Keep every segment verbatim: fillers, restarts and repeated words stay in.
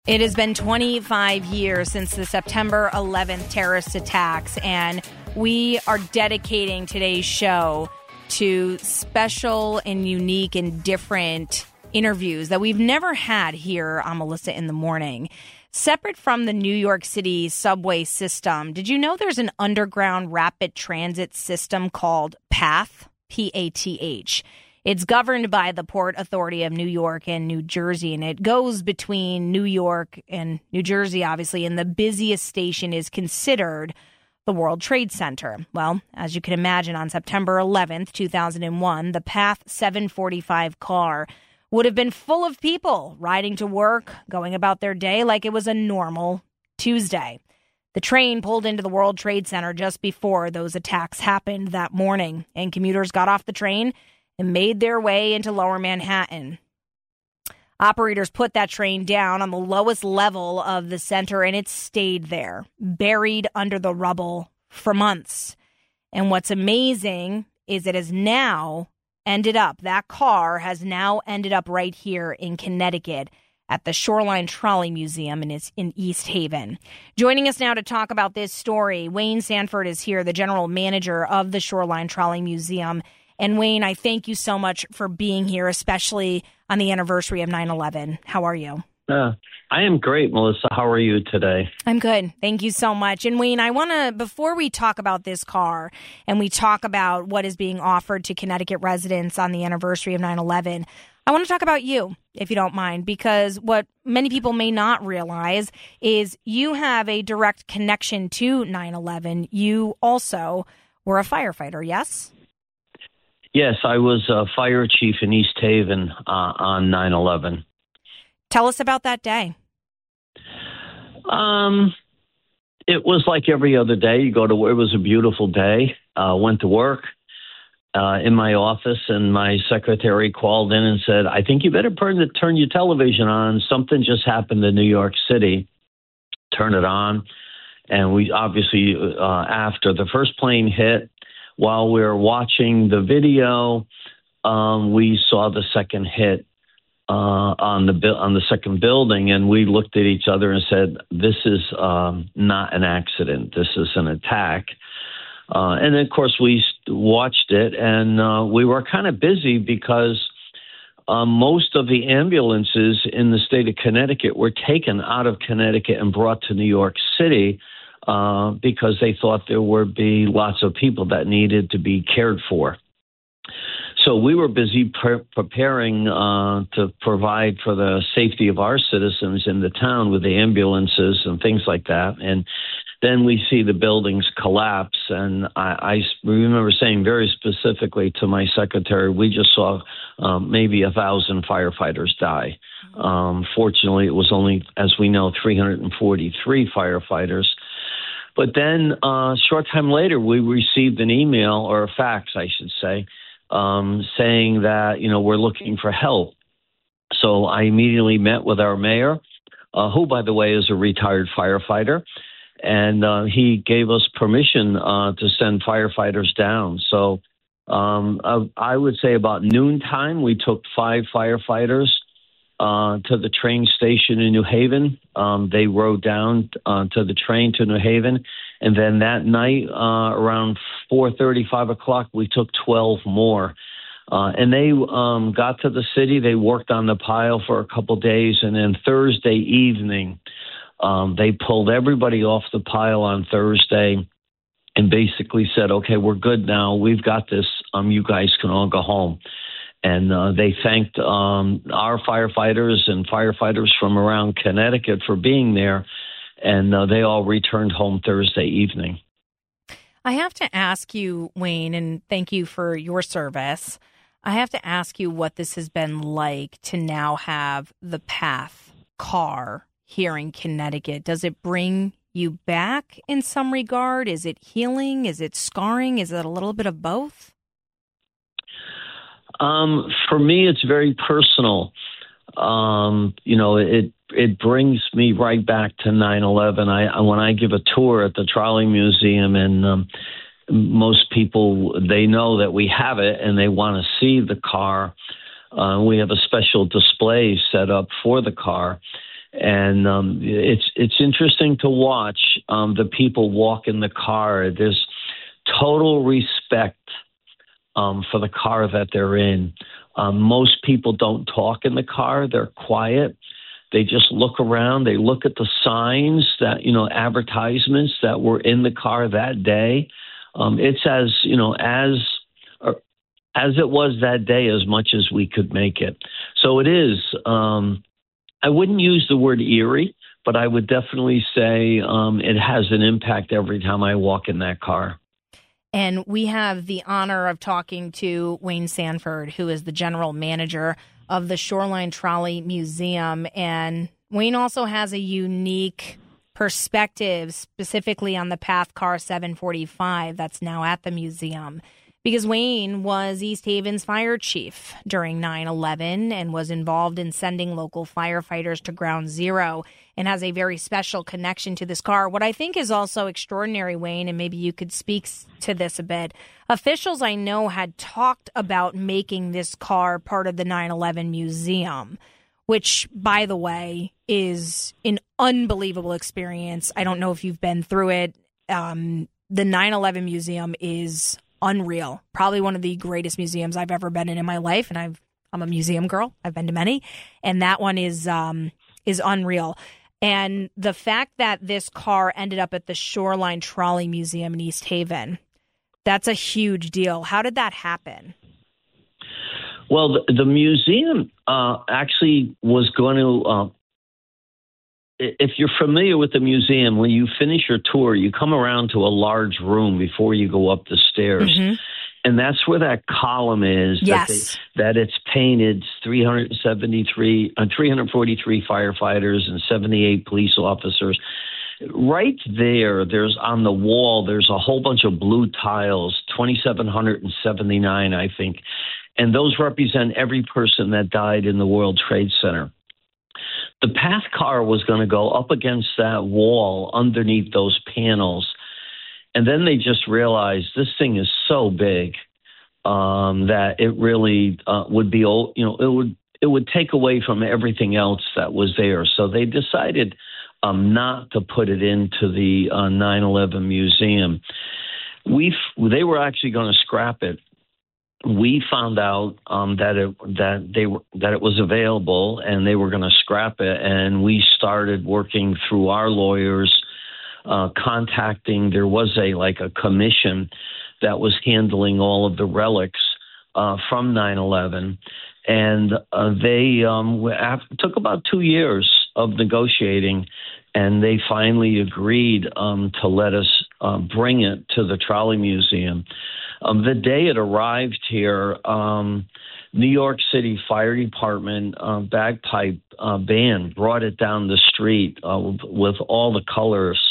It has been twenty-five years since the September eleventh terrorist attacks, and we are dedicating today's show to special and unique and different interviews that we've never had here on Melissa in the Morning. Separate from the New York City subway system, did you know there's an underground rapid transit system called PATH, P A T H? It's governed by the Port Authority of New York and New Jersey, and it goes between New York and New Jersey, obviously, and the busiest station is considered the World Trade Center. Well, as you can imagine, on September eleventh, two thousand one, the PATH seven forty-five car would have been full of people riding to work, going about their day like it was a normal Tuesday. The train pulled into the World Trade Center just before those attacks happened that morning, and commuters got off the train and made their way into Lower Manhattan. Operators put that train down on the lowest level of the center, and it stayed there, buried under the rubble for months. And what's amazing is it has now ended up, that car has now ended up right here in Connecticut at the Shoreline Trolley Museum in, in East Haven. Joining us now to talk about this story, Wayne Sanford is here, the general manager of the Shoreline Trolley Museum. And Wayne, I thank you so much for being here, especially on the anniversary of nine eleven. How are you? Uh, I am great, Melissa. How are you today? I'm good. Thank you so much. And Wayne, I want to, before we talk about this car and we talk about what is being offered to Connecticut residents on the anniversary of nine eleven, I want to talk about you, if you don't mind, because what many people may not realize is you have a direct connection to nine eleven. You also were a firefighter, yes? Yes, I was a fire chief in East Haven uh, on nine eleven. Tell us about that day. Um, it was like every other day. You go to work. It was a beautiful day. Uh, went to work uh, in my office, and my secretary called in and said, I think you better turn, the, turn your television on. Something just happened in New York City. Turn it on. And we obviously, uh, after the first plane hit, while we were watching the video, um, we saw the second hit uh, on the bu- on the second building, and we looked at each other and said, "This is um, not an accident. This is an attack." Uh, and then, of course, we watched it, and uh, we were kind of busy because uh, most of the ambulances in the state of Connecticut were taken out of Connecticut and brought to New York City. Uh, because they thought there would be lots of people that needed to be cared for. So we were busy pre- preparing uh, to provide for the safety of our citizens in the town with the ambulances and things like that. And then we see the buildings collapse. And I, I remember saying very specifically to my secretary, we just saw um, maybe a thousand firefighters die. Um, fortunately, it was only, as we know, three hundred forty-three firefighters. But then uh, a short time later, we received an email, or a fax, I should say, um, saying that, you know, we're looking for help. So I immediately met with our mayor, uh, who, by the way, is a retired firefighter. And uh, he gave us permission uh, to send firefighters down. So um, I, I would say about noontime, we took five firefighters Uh, to the train station in New Haven. Um, they rode down uh, to the train to New Haven. And then that night, uh, around four thirty, five o'clock, we took twelve more. Uh, and they um, got to the city. They worked on the pile for a couple days. And then Thursday evening, um, they pulled everybody off the pile on Thursday and basically said, okay, we're good now. We've got this. Um, you guys can all go home. And uh, they thanked um, our firefighters and firefighters from around Connecticut for being there. And uh, they all returned home Thursday evening. I have to ask you, Wayne, and thank you for your service. I have to ask you what this has been like to now have the PATH car here in Connecticut. Does it bring you back in some regard? Is it healing? Is it scarring? Is it a little bit of both? Um, for me, it's very personal. Um, you know, it it brings me right back to nine eleven. I when I give a tour at the Trolley Museum, and um, most people, they know that we have it and they want to see the car. Uh, we have a special display set up for the car. And um, it's it's interesting to watch um, the people walk in the car. There's total respect um, for the car that they're in. Um, most people don't talk in the car. They're quiet. They just look around. They look at the signs that, you know, advertisements that were in the car that day. Um, it's as, you know, as as it was that day, as much as we could make it. So it is. Um, I wouldn't use the word eerie, but I would definitely say um, it has an impact every time I walk in that car. And we have the honor of talking to Wayne Sanford, who is the general manager of the Shoreline Trolley Museum. And Wayne also has a unique perspective specifically on the Path Car seven forty-five that's now at the museum. Because Wayne was East Haven's fire chief during nine eleven and was involved in sending local firefighters to Ground Zero and has a very special connection to this car. What I think is also extraordinary, Wayne, and maybe you could speak to this a bit, officials I know had talked about making this car part of the nine eleven museum, which, by the way, is an unbelievable experience. I don't know if you've been through it. Um, the nine eleven museum is unreal. Probably one of the greatest museums I've ever been in in my life. And I've, I'm a museum girl. I've been to many. And that one is um, is unreal. And the fact that this car ended up at the Shoreline Trolley Museum in East Haven, that's a huge deal. How did that happen? Well, the, the museum uh, actually was going to, uh, if you're familiar with the museum, when you finish your tour, you come around to a large room before you go up the stairs. Mm-hmm. And that's where that column is. Yes. That, they, that it's painted three hundred seventy-three, uh, three hundred forty-three firefighters and seventy-eight police officers. Right there, there's on the wall, there's a whole bunch of blue tiles, two thousand seven hundred seventy-nine, I think. And those represent every person that died in the World Trade Center. The Path car was going to go up against that wall underneath those panels. And then they just realized this thing is so big um, that it really uh, would be, you know, it would it would take away from everything else that was there. So they decided um, not to put it into the uh, nine eleven museum. We they were actually going to scrap it. We found out um, that it that they were that it was available and they were going to scrap it, and we started working through our lawyers, uh, contacting. There was a like a commission that was handling all of the relics uh, from nine eleven, and uh, they um, after, took about two years of negotiating, and they finally agreed um, to let us uh, bring it to the Trolley Museum. Um, the day it arrived here, um, New York City Fire Department uh, bagpipe uh, band brought it down the street uh, with all the colors.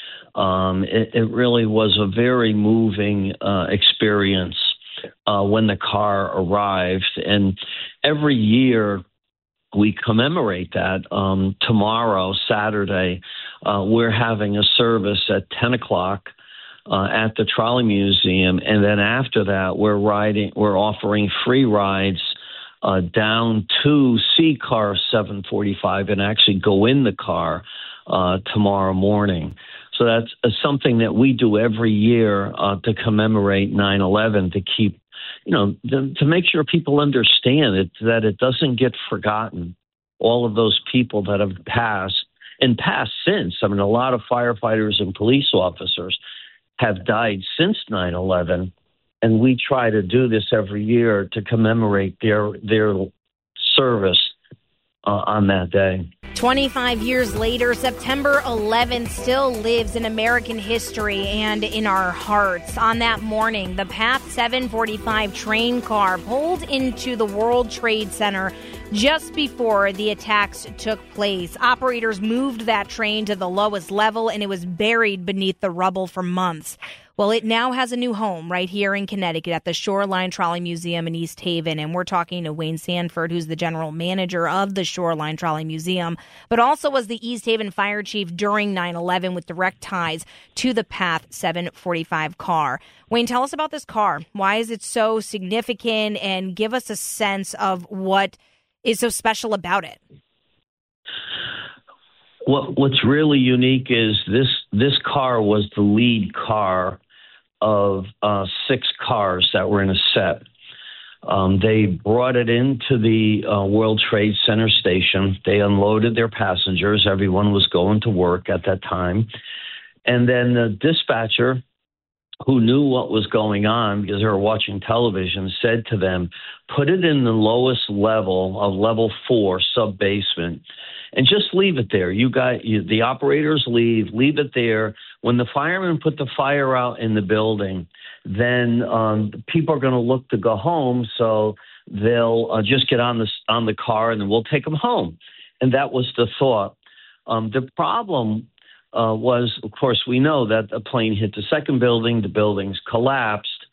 Um, it, it really was a very moving uh, experience uh, when the car arrived. And every year we commemorate that. Um, tomorrow, Saturday, uh, we're having a service at ten o'clock. Uh, at the Trolley Museum, and then after that, we're riding. We're offering free rides uh, down to see Car seven forty-five and actually go in the car uh, tomorrow morning. So that's uh, something that we do every year uh, to commemorate nine eleven, to keep, you know, to, to make sure people understand it, that it doesn't get forgotten. All of those people that have passed and passed since. I mean, a lot of firefighters and police officers have died since nine eleven, and we try to do this every year to commemorate their their service uh, on that day. twenty-five years later, September eleventh still lives in American history and in our hearts. On that morning, the Path seven forty-five train car pulled into the World Trade Center just before the attacks took place. Operators moved that train to the lowest level, and it was buried beneath the rubble for months. Well, it now has a new home right here in Connecticut at the Shoreline Trolley Museum in East Haven. And we're talking to Wayne Sanford, who's the general manager of the Shoreline Trolley Museum, but also was the East Haven fire chief during nine eleven with direct ties to the Path seven forty-five car. Wayne, tell us about this car. Why is it so significant? And give us a sense of what is so special about it. What What's really unique is this this car was the lead car of uh, six cars that were in a set. Um, they brought it into the uh, World Trade Center station. They unloaded their passengers. Everyone was going to work at that time. And then the dispatcher, who knew what was going on because they were watching television, said to them, put it in the lowest level of level four, sub-basement, and just leave it there. You got you, the operators leave, leave it there. When the firemen put the fire out in the building, then um, people are going to look to go home, so they'll uh, just get on the on the car and then we'll take them home. And that was the thought. Um, the problem uh, was, of course, we know that a plane hit the second building, the buildings collapsed.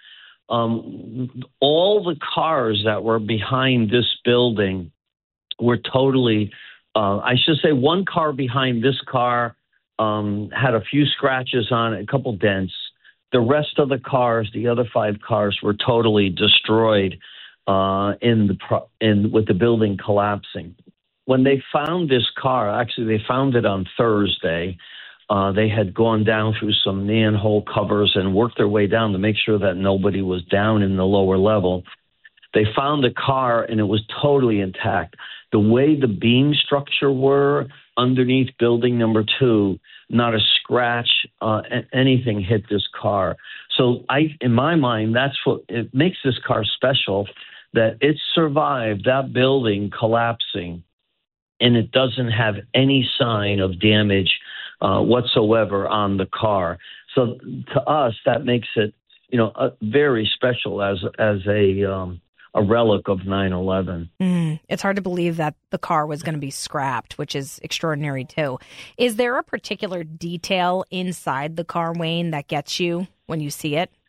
Um, all the cars that were behind this building were totally, uh, I should say, one car behind this car um, had a few scratches on it, a couple dents. The rest of the cars, the other five cars, were totally destroyed uh, in the pro- in with the building collapsing. When they found this car, actually they found it on Thursday. Uh, they had gone down through some manhole covers and worked their way down to make sure that nobody was down in the lower level. They found the car and it was totally intact. The way the beam structure were underneath building number two, not a scratch, uh, anything hit this car. So I, in my mind, that's what it makes this car special, that it survived that building collapsing and it doesn't have any sign of damage uh, whatsoever on the car. So to us, that makes it, you know, uh, very special as as a um, a relic of nine eleven. Mm, it's hard to believe that the car was going to be scrapped, which is extraordinary too. Is there a particular detail inside the car, Wayne, that gets you when you see it?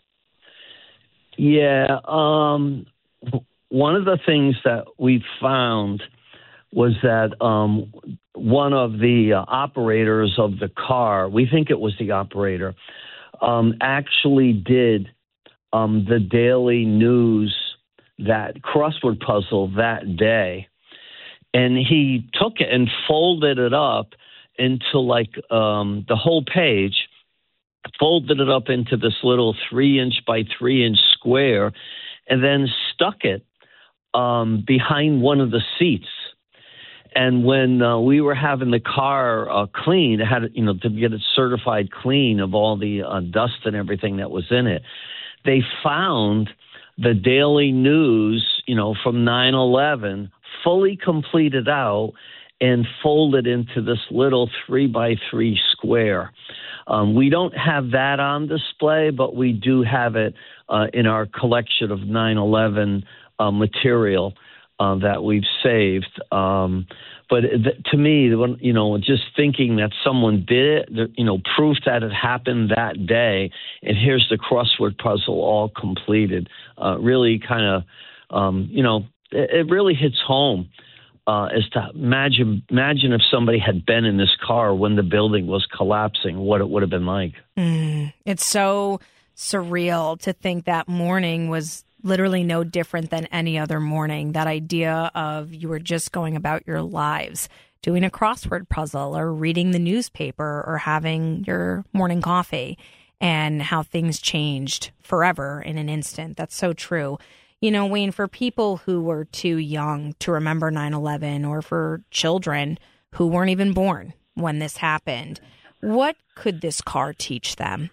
Yeah. Um, one of the things that we found was that um, one of the uh, operators of the car, we think it was the operator, um, actually did um, the daily news, that crossword puzzle that day. And he took it and folded it up into like um, the whole page, folded it up into this little three inch by three inch square, and then stuck it um, behind one of the seats. And when uh, we were having the car uh, cleaned, it had, you know, to get it certified clean of all the uh, dust and everything that was in it, they found the daily news, you know, from nine eleven, fully completed out and folded into this little three by three square. Um, we don't have that on display, but we do have it uh, in our collection of nine eleven uh, material uh, that we've saved. Um, but th- to me, when, you know, just thinking that someone did it, you know, proof that it happened that day, and here's the crossword puzzle all completed, uh, really kind of, um, you know, it, it really hits home. Uh, as to imagine, imagine if somebody had been in this car when the building was collapsing, what it would have been like. Mm, it's so surreal to think that morning was literally no different than any other morning. That idea of you were just going about your lives, doing a crossword puzzle or reading the newspaper or having your morning coffee, and how things changed forever in an instant. That's so true. You know, Wayne, for people who were too young to remember nine eleven, or for children who weren't even born when this happened, what could this car teach them?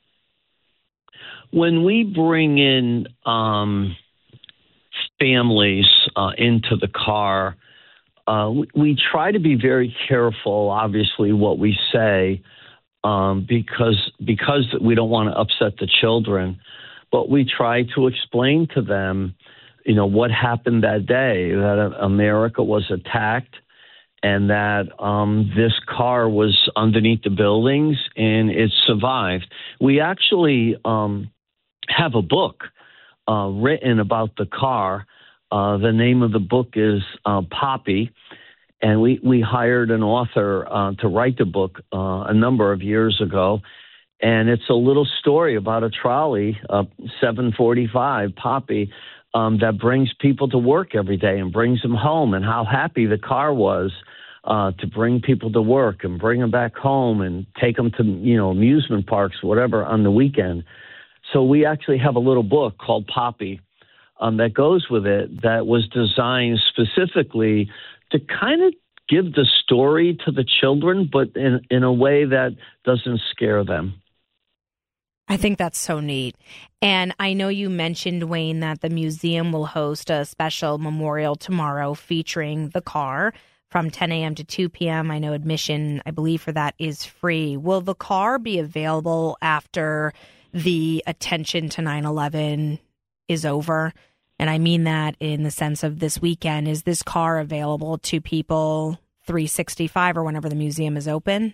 When we bring in um, families uh, into the car, uh, we, we try to be very careful, obviously, what we say, um, because because we don't want to upset the children. But we try to explain to them, you know, what happened that day, that America was attacked and that um, this car was underneath the buildings and it survived. We actually um, have a book uh, written about the car. Uh, the name of the book is uh, Poppy. And we, we hired an author uh, to write the book uh, a number of years ago. And it's a little story about a trolley, uh, seven forty-five Poppy, um, that brings people to work every day and brings them home, and how happy the car was uh, to bring people to work and bring them back home and take them to, you know, amusement parks, whatever, on the weekend. So we actually have a little book called Poppy um, that goes with it that was designed specifically to kind of give the story to the children, but in, in a way that doesn't scare them. I think that's so neat. And I know you mentioned, Wayne, that the museum will host a special memorial tomorrow featuring the car from ten a.m. to two p.m. I know admission, I believe, for that is free. Will the car be available after the attention to nine eleven is over? And I mean that in the sense of this weekend. Is this car available to people three sixty-five or whenever the museum is open?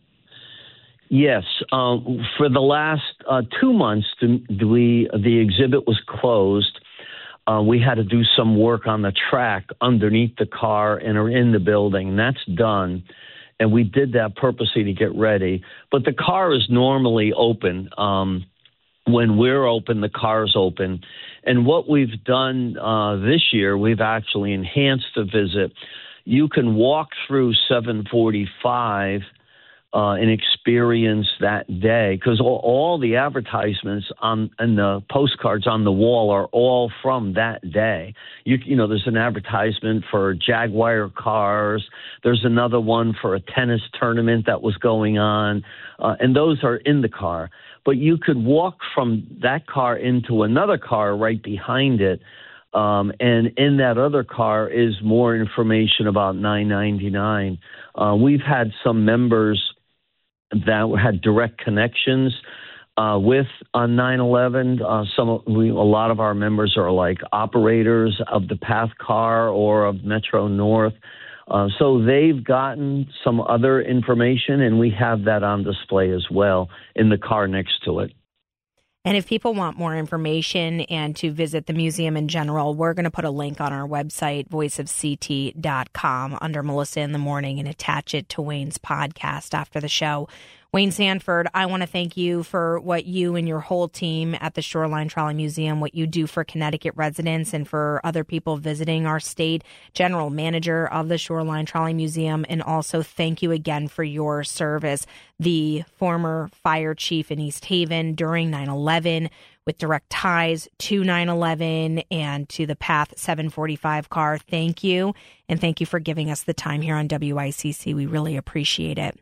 Yes. Um, for the last uh, two months, the, we, the exhibit was closed. Uh, we had to do some work on the track underneath the car and are in the building, and that's done. And we did that purposely to get ready. But the car is normally open. Um, when we're open, the car's open. And what we've done uh, this year, we've actually enhanced the visit. You can walk through seven forty-five uh, and experience that day, because all, all the advertisements on and the postcards on the wall are all from that day. You, you know, there's an advertisement for Jaguar cars. There's another one for a tennis tournament that was going on, uh, and those are in the car. But you could walk from that car into another car right behind it. Um, and in that other car is more information about nine ninety-nine. Uh, we've had some members that had direct connections uh, with on nine eleven. Uh, some we, a lot of our members are like operators of the PATH car or of Metro North. Uh, so they've gotten some other information, and we have that on display as well in the car next to it. And if people want more information and to visit the museum in general, we're going to put a link on our website, voice of c t dot com, under Melissa in the Morning, and attach it to Wayne's podcast after the show. Wayne Sanford, I want to thank you for what you and your whole team at the Shoreline Trolley Museum, what you do for Connecticut residents and for other people visiting our state, general manager of the Shoreline Trolley Museum, and also thank you again for your service. The former fire chief in East Haven during nine eleven, with direct ties to nine eleven and to the PATH seven forty-five car. Thank you. And thank you for giving us the time here on W I C C. We really appreciate it.